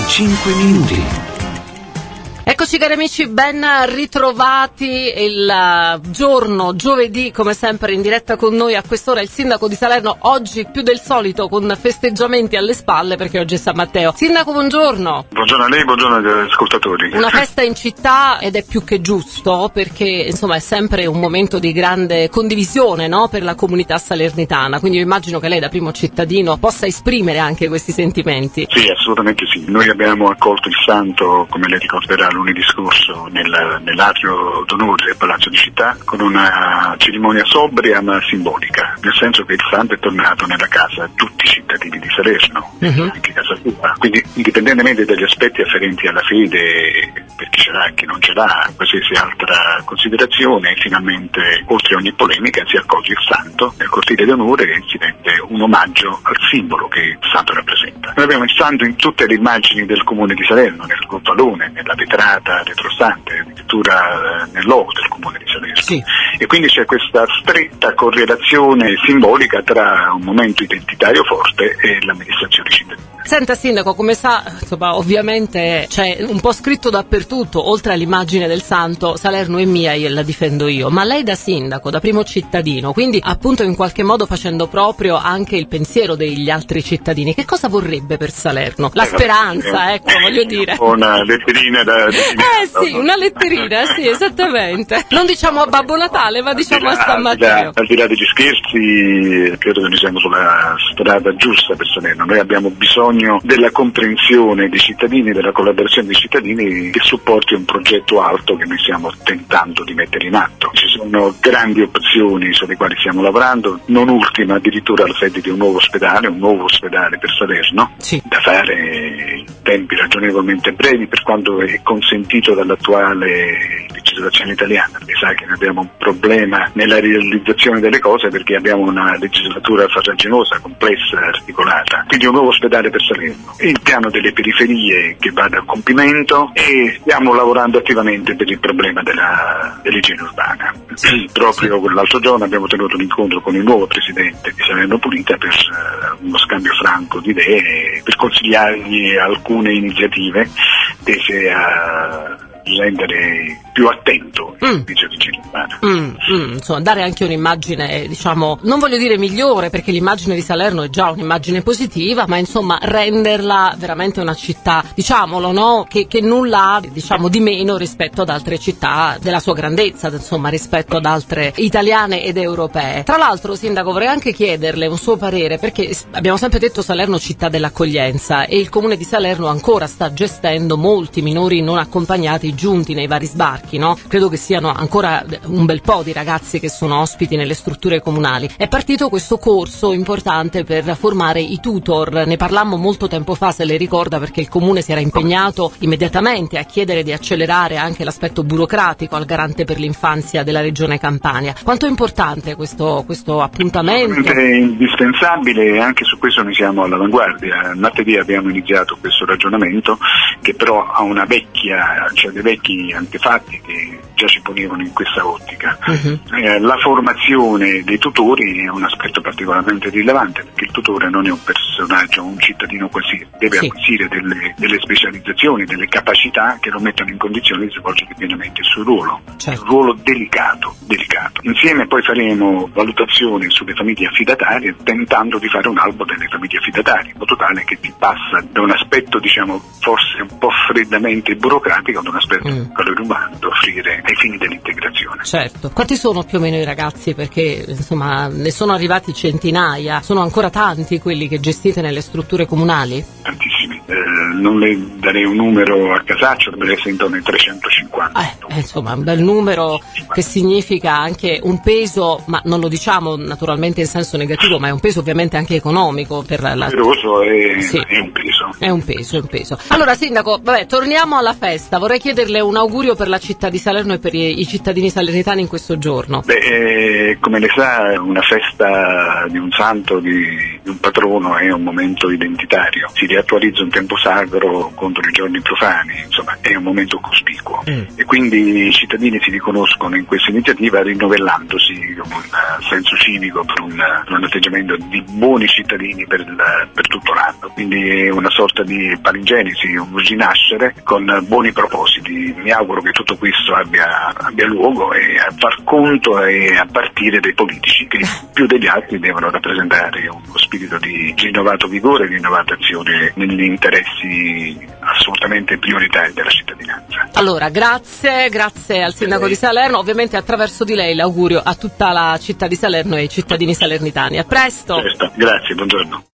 5 minuti. Eccoci cari amici, ben ritrovati il giorno giovedì, come sempre in diretta con noi a quest'ora il sindaco di Salerno, oggi più del solito con festeggiamenti alle spalle perché oggi è San Matteo. Sindaco, buongiorno. Buongiorno a lei, buongiorno agli ascoltatori. Una festa in città ed è più che giusto perché insomma è sempre un momento di grande condivisione, no? Per la comunità salernitana, quindi io immagino che lei da primo cittadino possa esprimere anche questi sentimenti. Sì, assolutamente sì. Noi abbiamo accolto il santo, come lei ricorderà, lunedì scorso nell'atrio d'onore del Palazzo di Città con una cerimonia sobria ma simbolica, nel senso che il santo è tornato nella casa di tutti i cittadini di Salerno, anche casa sua. Quindi indipendentemente dagli aspetti afferenti alla fede, per chi ce l'ha e chi non ce l'ha, qualsiasi altra considerazione, finalmente oltre ogni polemica si accoglie il santo nel cortile d'onore e si rende un omaggio al simbolo che il santo rappresenta. Noi abbiamo il santo in tutte le immagini del comune di Salerno, nel gonfalone, nella vetrata retrostante, addirittura nel logo del comune di Salerno. Sì. E quindi c'è questa stretta correlazione simbolica tra un momento identitario forte e l'amministrazione cittadina. Senta sindaco, come sa, insomma, ovviamente c'è un po' scritto dappertutto, oltre all'immagine del santo, Salerno è mia e la difendo io, ma lei da sindaco, da primo cittadino, quindi appunto in qualche modo facendo proprio anche il pensiero degli altri cittadini, che cosa vorrebbe per Salerno? La speranza, ecco, voglio dire. Una letterina da sì, una letterina, sì, esattamente. Non diciamo a Babbo Natale, ma diciamo a San Matteo. Al di là degli scherzi, credo che noi siamo sulla strada giusta per Salerno. Noi abbiamo bisogno della comprensione dei cittadini, della collaborazione dei cittadini che supporti un progetto alto che noi stiamo tentando di mettere in atto. Ci sono grandi opzioni sulle quali stiamo lavorando, non ultima addirittura la sede di un nuovo ospedale per Salerno, sì, da fare in tempi ragionevolmente brevi per quanto è consentito dall'attuale legislazione italiana. Lei sa che abbiamo un problema nella realizzazione delle cose perché abbiamo una legislatura farraginosa, complessa, articolata. Quindi un nuovo ospedale per Salerno, il piano delle periferie che vada a compimento e stiamo lavorando attivamente per il problema dell'igiene urbana. Proprio l'altro giorno abbiamo tenuto un incontro con il nuovo presidente di Salerno Pulita per uno scambio franco di idee, per consigliargli alcune iniziative tese a rendere più attento il servizio urbano. Insomma, dare anche un'immagine, diciamo, non voglio dire migliore perché l'immagine di Salerno è già un'immagine positiva, ma insomma renderla veramente una città, diciamolo, no? Che nulla ha, diciamo, di meno rispetto ad altre città della sua grandezza, insomma, rispetto ad altre italiane ed europee. Tra l'altro, sindaco, vorrei anche chiederle un suo parere, perché abbiamo sempre detto Salerno città dell'accoglienza e il comune di Salerno ancora sta gestendo molti minori non accompagnati giunti nei vari sbarchi, no? Credo che siano ancora un bel po' di ragazzi che sono ospiti nelle strutture comunali. È partito questo corso importante per formare i tutor, ne parlammo molto tempo fa, se le ricorda, perché il comune si era impegnato immediatamente a chiedere di accelerare anche l'aspetto burocratico al garante per l'infanzia della regione Campania. Quanto è importante questo appuntamento? È indispensabile e anche su questo noi siamo all'avanguardia. Martedì abbiamo iniziato questo ragionamento che però ha una vecchia, cioè dei vecchi antefatti che già si ponevano in questa ottica. La formazione dei tutori è un aspetto particolarmente rilevante perché il tutore non è un personaggio, un cittadino quasi, deve acquisire delle specializzazioni, delle capacità che lo mettono in condizione di svolgere pienamente il suo ruolo. Certo. Un ruolo delicato. Insieme poi faremo valutazioni sulle famiglie affidatarie tentando di fare un albo delle famiglie affidatarie in modo tale che si passa da un aspetto, diciamo, forse un po' freddamente burocratico ad un aspetto calore umano da offrire ai fini dell'integrazione. Certo. Quanti sono più o meno i ragazzi? Perché insomma ne sono arrivati centinaia, sono ancora tanti quelli che gestite nelle strutture comunali? Tantissimi. Non le darei un numero a casaccio, dovrebbe essere intorno ai 350. Insomma, un bel numero che significa anche un peso, ma non lo diciamo naturalmente in senso negativo, ma è un peso ovviamente anche economico per la... Numeroso Sì. È un peso. È un peso. Allora, sindaco, torniamo alla festa. Vorrei chiederle un augurio per la città di Salerno e per i cittadini salernitani in questo giorno. Come lei sa, una festa di un santo, di un patrono è un momento identitario. Si riattualizza un tempo sacro sarebbero contro i giorni profani, insomma è un momento cospicuo e quindi i cittadini si riconoscono in questa iniziativa rinnovellandosi con un senso civico, per un atteggiamento di buoni cittadini per tutto l'anno, quindi è una sorta di palingenesi, un rinascere con buoni propositi. Mi auguro che tutto questo abbia luogo e a far conto e a partire dai politici che più degli altri devono rappresentare uno spirito di rinnovato vigore e rinnovata azione negli interessi assolutamente prioritari della cittadinanza. Allora, grazie al sindaco di Salerno, ovviamente attraverso di lei l'augurio a tutta la città di Salerno e ai cittadini salernitani. A presto! Certo, grazie, buongiorno.